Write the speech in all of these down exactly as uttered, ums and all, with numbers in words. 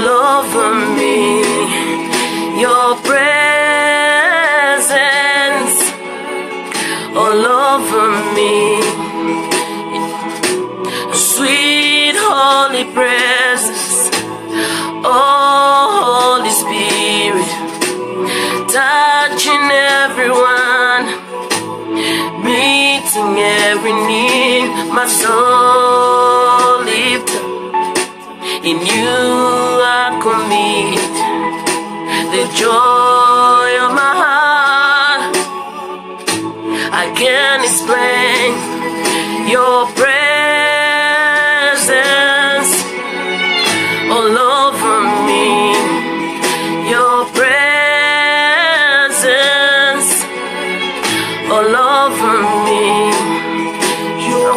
all over me. Your presence all over me. Sweet holy presence, oh Holy Spirit, touching everyone, meeting every need. My soul lifts up, in you I commit the joy of my heart. I can't explain your presence all over me. Your presence all over me. Your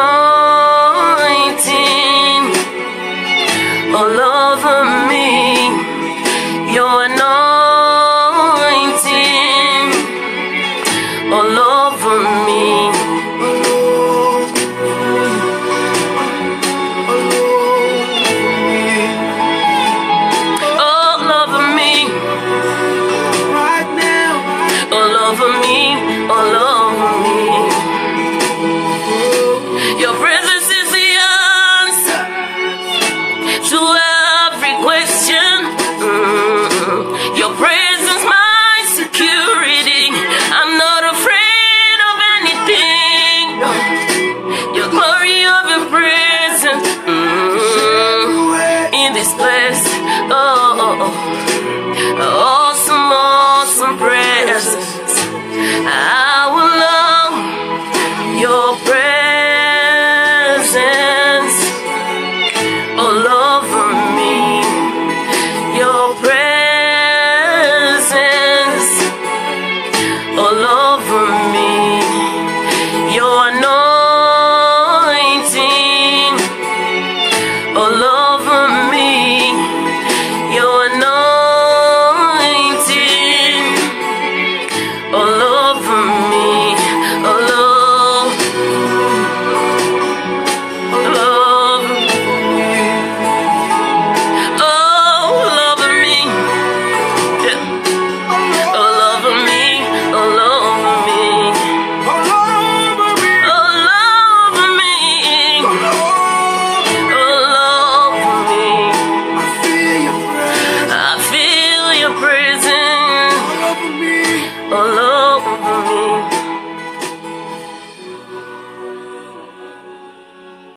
anointing all over me. Your anointing all over me. All over me. Right now. All over me. All over me. Your presence is the answer to every question. Mm-hmm. Your presence, my security. I'm not afraid of anything. No. Your glory of your presence, mm-hmm. in this place. Oh, oh, oh. Awesome, awesome presence. I will love your presence all over me. Your presence all over me. Your anointing all over me. Your anointing all over me. All over me. All over me. Yeah. All over me. All over me. All over me. All over me. All over me. I feel your presence all over me. All over me.